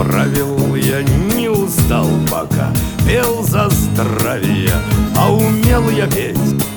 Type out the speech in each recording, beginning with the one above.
правил я не устал пока, пел за здравие, а умел я петь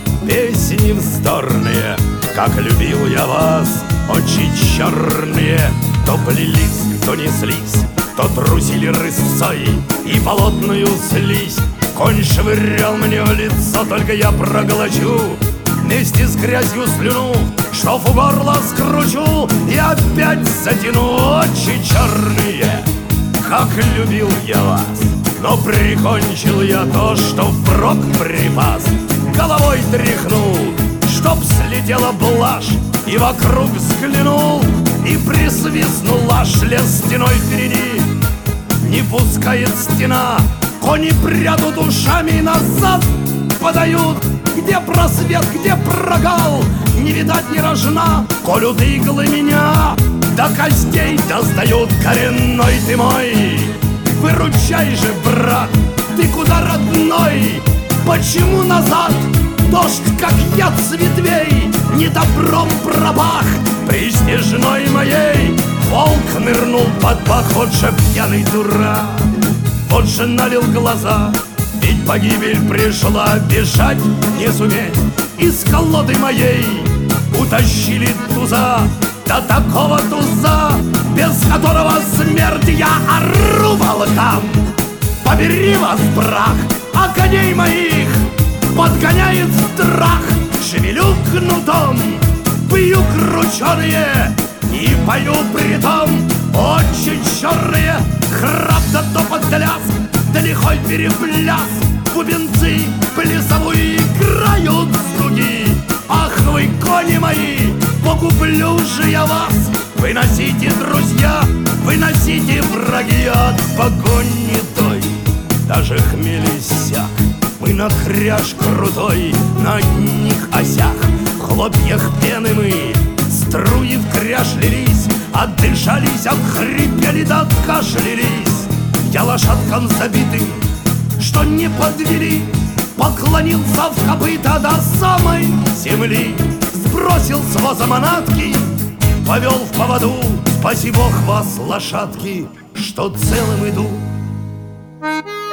песни вздорные. Как любил я вас, очи черные, то плелись, то неслись, то трусили рысцой и болотную слизь. Конь швырял мне в лицо, только я проглочу вместе с грязью слюну, что в горло скручу и опять затяну. Очи черные, как любил я вас, но прикончил я то, что впрок припас. Головой тряхнул, чтоб слетела блажь, и вокруг взглянул, и присвистнул аж лес стеной впереди. Не пускает стена, кони прядут ушами назад подают. Где просвет, где прогал, не видать ни рожна. Колют иглы меня, до костей достают. Коренной ты мой, выручай же, брат, ты куда, родной? Почему назад? Дождь, как яд с ветвей, не добром пропах. При снежной моей волк нырнул под бок. Вот же пьяный дурак, вот же налил глаза, ведь погибель пришла, бежать не суметь. Из колоды моей утащили туза, до такого туза, без которого смерть. Я ору волкам: побери вас, брах, а коней моих подгоняет страх. Шевелю кнутом, бью крученые и пою притом. Очи черные, храп да топот да лязг, да лихой перепляс. Бубенцы плясовую играют с дуги. Ах вы, кони мои, погублю же я вас. Выносите, друзья, выносите, враги, от погони той даже хмель иссяк. Мы на кряж крутой, на одних осях, в хлопьях пены мы, струи в кряж лились, отдышались, отхрипели да откашлялись. Я лошадкам забитым, что не подвели, поклонился в копыта до самой земли. Сбросил с воза манатки, повел в поводу. Спаси Бог вас, лошадки, что целым иду.